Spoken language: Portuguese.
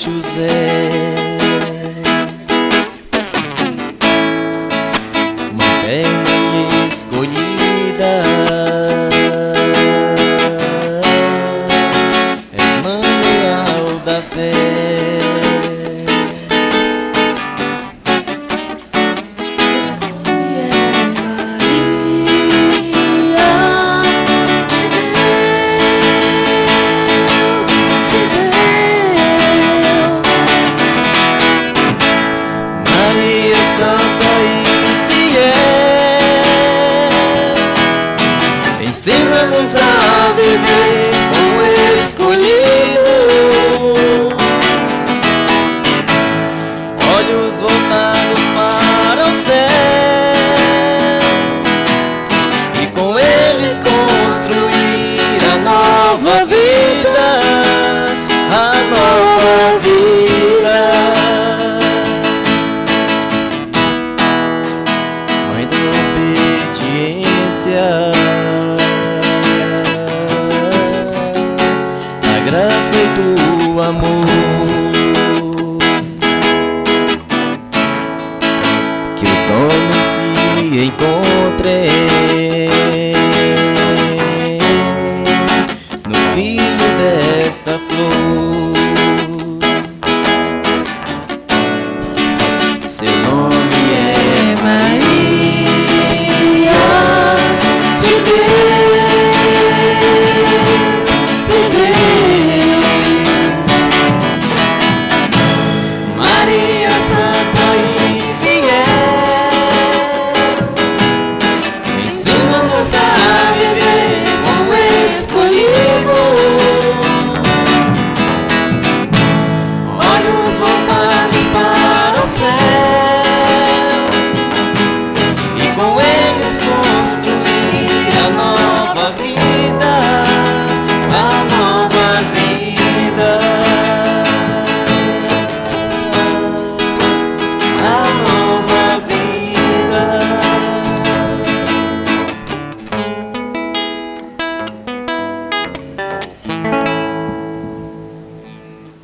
José, mãe escolhida, és manual da fé. Ensina-nos a viver como escolhidos, olhos voltados para o céu, e com eles construir a nova vida, a nova vida. Mãe da obediência, graça e do amor, que os homens se encontrem no Filho desta